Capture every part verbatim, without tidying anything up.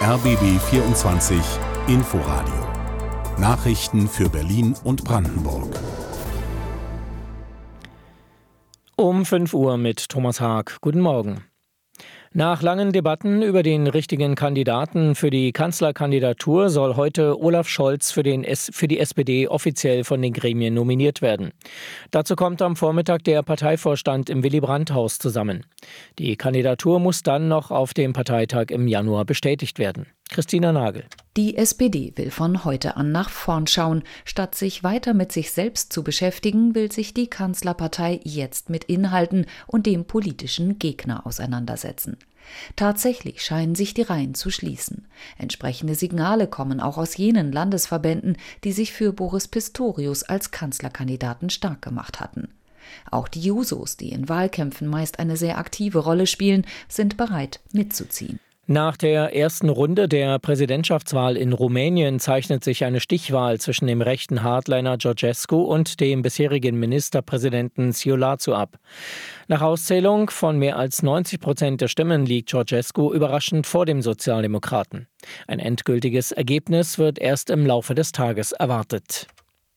R B B vierundzwanzig Inforadio. Nachrichten für Berlin und Brandenburg. Um fünf Uhr mit Thomas Haag. Guten Morgen. Nach langen Debatten über den richtigen Kandidaten für die Kanzlerkandidatur soll heute Olaf Scholz für, den S- für die S P D offiziell von den Gremien nominiert werden. Dazu kommt am Vormittag der Parteivorstand im Willy-Brandt-Haus zusammen. Die Kandidatur muss dann noch auf dem Parteitag im Januar bestätigt werden. Christina Nagel. Die S P D will von heute an nach vorn schauen. Statt sich weiter mit sich selbst zu beschäftigen, will sich die Kanzlerpartei jetzt mit Inhalten und dem politischen Gegner auseinandersetzen. Tatsächlich scheinen sich die Reihen zu schließen. Entsprechende Signale kommen auch aus jenen Landesverbänden, die sich für Boris Pistorius als Kanzlerkandidaten stark gemacht hatten. Auch die Jusos, die in Wahlkämpfen meist eine sehr aktive Rolle spielen, sind bereit mitzuziehen. Nach der ersten Runde der Präsidentschaftswahl in Rumänien zeichnet sich eine Stichwahl zwischen dem rechten Hardliner Georgescu und dem bisherigen Ministerpräsidenten Ciolacu ab. Nach Auszählung von mehr als neunzig Prozent der Stimmen liegt Georgescu überraschend vor dem Sozialdemokraten. Ein endgültiges Ergebnis wird erst im Laufe des Tages erwartet.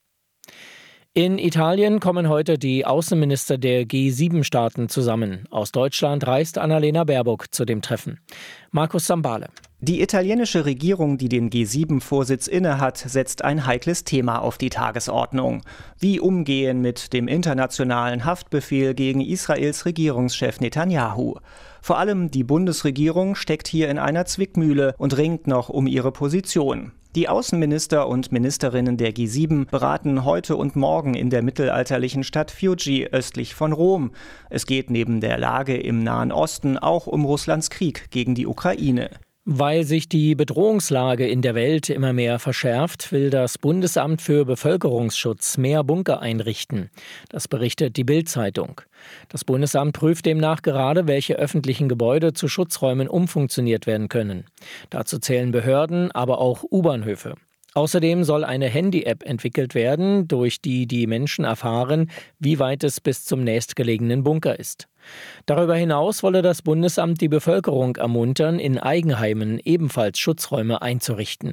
In Italien kommen heute die Außenminister der G sieben Staaten zusammen. Aus Deutschland reist Annalena Baerbock zu dem Treffen. Markus Sambale. Die italienische Regierung, die den G sieben Vorsitz innehat, setzt ein heikles Thema auf die Tagesordnung. Wie umgehen mit dem internationalen Haftbefehl gegen Israels Regierungschef Netanyahu? Vor allem die Bundesregierung steckt hier in einer Zwickmühle und ringt noch um ihre Position. Die Außenminister und Ministerinnen der G sieben beraten heute und morgen in der mittelalterlichen Stadt Fiuggi östlich von Rom. Es geht neben der Lage im Nahen Osten auch um Russlands Krieg gegen die Ukraine. Weil sich die Bedrohungslage in der Welt immer mehr verschärft, will das Bundesamt für Bevölkerungsschutz mehr Bunker einrichten. Das berichtet die Bild-Zeitung. Das Bundesamt prüft demnach gerade, welche öffentlichen Gebäude zu Schutzräumen umfunktioniert werden können. Dazu zählen Behörden, aber auch U-Bahnhöfe. Außerdem soll eine Handy-App entwickelt werden, durch die die Menschen erfahren, wie weit es bis zum nächstgelegenen Bunker ist. Darüber hinaus wolle das Bundesamt die Bevölkerung ermuntern, in Eigenheimen ebenfalls Schutzräume einzurichten.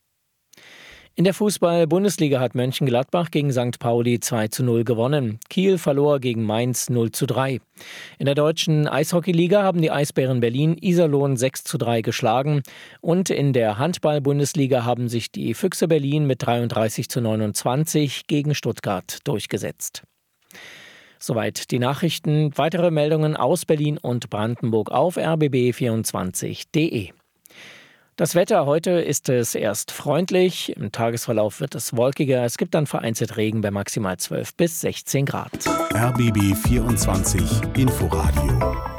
In der Fußball-Bundesliga hat Mönchengladbach gegen Sankt Pauli zwei zu null gewonnen. Kiel verlor gegen Mainz null zu drei. In der deutschen Eishockeyliga haben die Eisbären Berlin Iserlohn sechs zu drei geschlagen. Und in der Handball-Bundesliga haben sich die Füchse Berlin mit dreiunddreißig zu neunundzwanzig gegen Stuttgart durchgesetzt. Soweit die Nachrichten. Weitere Meldungen aus Berlin und Brandenburg auf r b b vierundzwanzig punkt d e. Das Wetter heute ist es erst freundlich, im Tagesverlauf wird es wolkiger, es gibt dann vereinzelt Regen bei maximal zwölf bis sechzehn Grad. R B B vierundzwanzig Inforadio